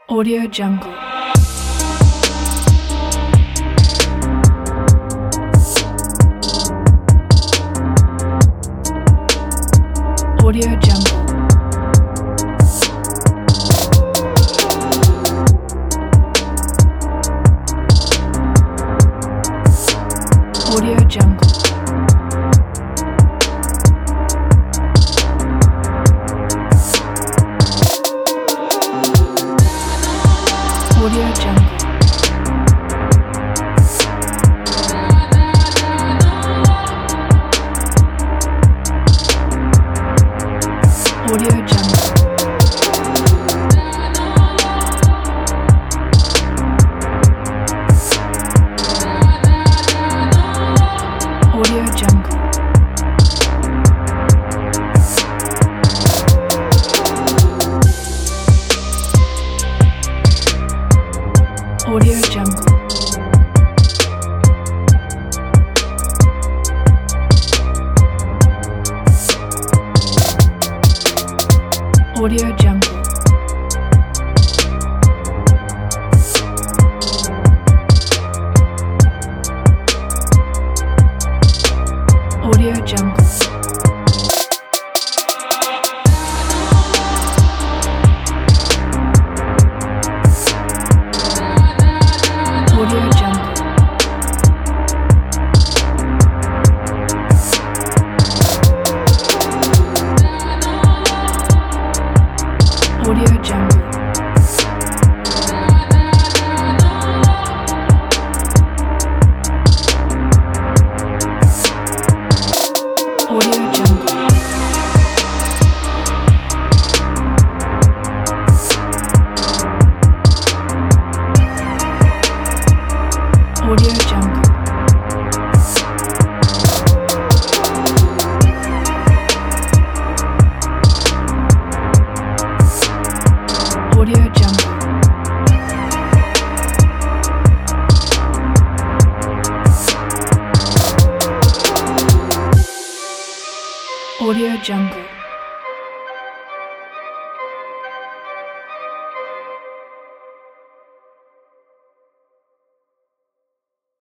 Audio Jungle. Audio Jungle. Audio Jungle. Audio Jungle. Audio Jungle. Audio Jungle. Audio Jungle. Audio Jungle. Audio Jungle. Audio Jungle. Audio Jungle. Audio Jungle. Audio Jungle. Audio Jungle. Audio Jungle.